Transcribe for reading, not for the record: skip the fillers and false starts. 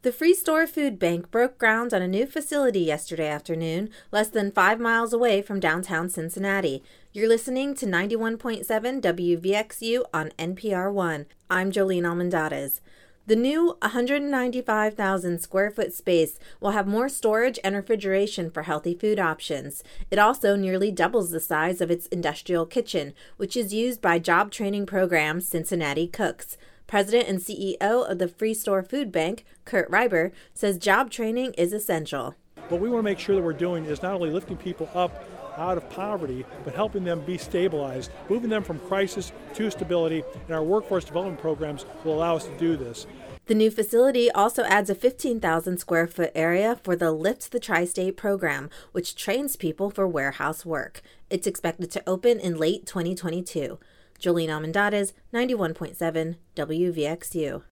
The Freestore Food Bank broke ground on a new facility yesterday afternoon, less than 5 miles away from downtown Cincinnati. You're listening to 91.7 WVXU on NPR One. I'm Jolene Almendarez. The new 195,000 square foot space will have more storage and refrigeration for healthy food options. It also nearly doubles the size of its industrial kitchen, which is used by job training program Cincinnati Cooks. President and CEO of the Freestore Food Bank, Kurt Reiber, says job training is essential. What we want to make sure that we're doing is not only lifting people up out of poverty, but helping them be stabilized, moving them from crisis to stability, and our workforce development programs will allow us to do this. The new facility also adds a 15,000 square foot area for the Lift the Tri-State program, which trains people for warehouse work. It's expected to open in late 2022. Jolene Almendarez, 91.7 WVXU.